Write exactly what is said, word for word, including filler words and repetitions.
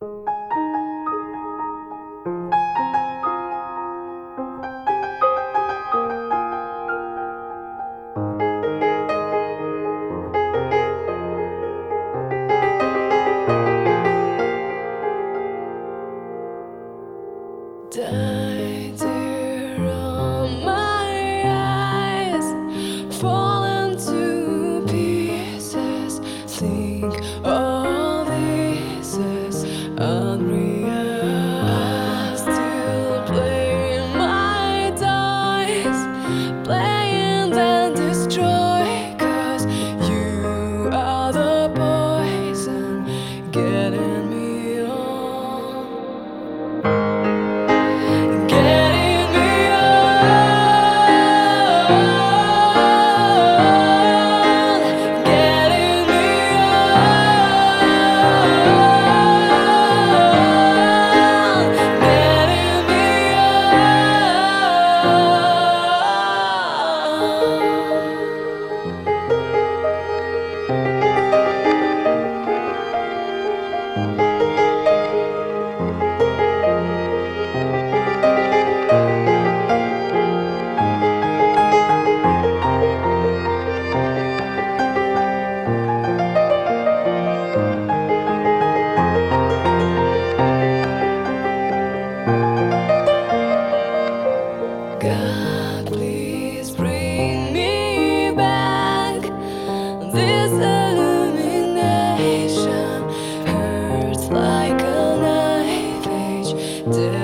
Die, tear on my eyes, falling to pieces. Think all this is unreal. I still play my dice, playing then destroy. 'Cause you are the poison getting me on. Getting me on, getting me on, getting me God, please bring me back. This illumination hurts like a knife edge.